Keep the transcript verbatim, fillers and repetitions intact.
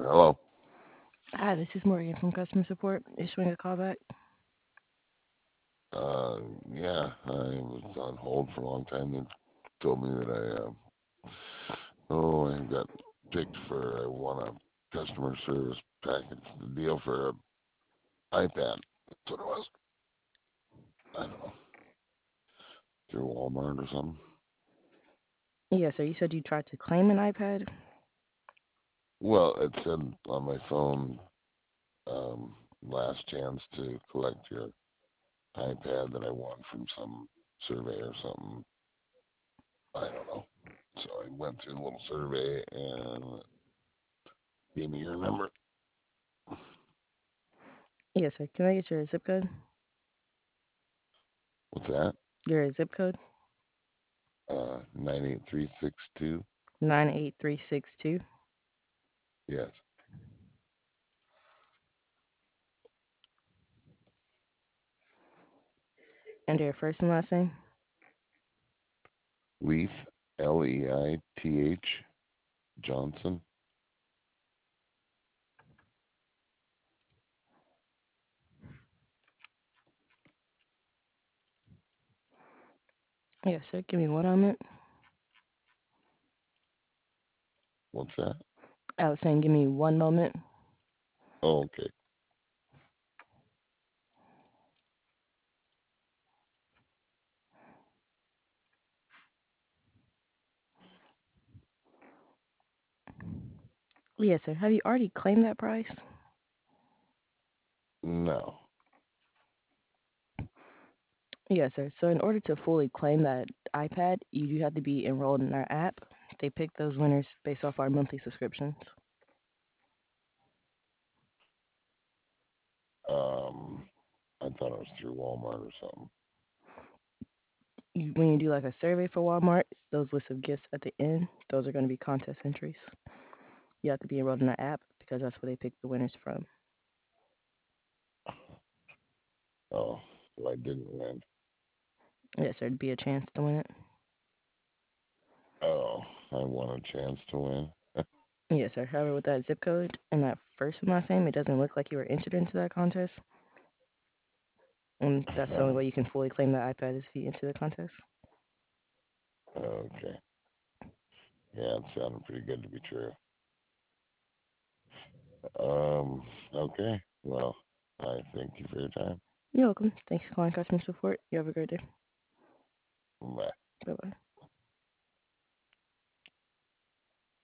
Hello. Hi, this is Morgan from customer support. Is showing a callback. Uh, yeah, I was on hold for a long time. They told me that I, uh, oh, I got picked for, I won a customer service package, the deal for an iPad. That's what it was. I don't know, through Walmart or something. Yeah, so you said you tried to claim an iPad. Well, it said on my phone, um, last chance to collect your iPad that I won from some survey or something. I don't know. So I went through the little survey and gave me your number. Yes, sir. Can I get your zip code? What's that? Your zip code? Uh, nine eight three six two. nine eight three six two. Yes. And your first and last name? Leith, L E I T H, Johnson. Yes, sir. Give me one moment. What's that? I was saying, give me one moment. Oh, okay. Yes, sir. Have you already claimed that price? No. Yes, sir. So in order to fully claim that iPad, you do have to be enrolled in our app. They pick those winners based off our monthly subscriptions. Um, I thought it was through Walmart or something. You, when you do like a survey for Walmart, those lists of gifts at the end, those are going to be contest entries. You have to be enrolled in the app because that's where they pick the winners from. Oh, so I didn't win. Yes, there'd be a chance to win it. Oh, I won a chance to win. Yes, sir. However, with that zip code and that first and last name, it doesn't look like you were entered into that contest. And that's the only Oh, way you can fully claim the iPad is if you enter the contest. okay. Yeah, it sounded pretty good to be true. Um, okay. Well, I thank you for your time. You're welcome. Thanks for calling customer support. You have a great day. Bye. Bye bye.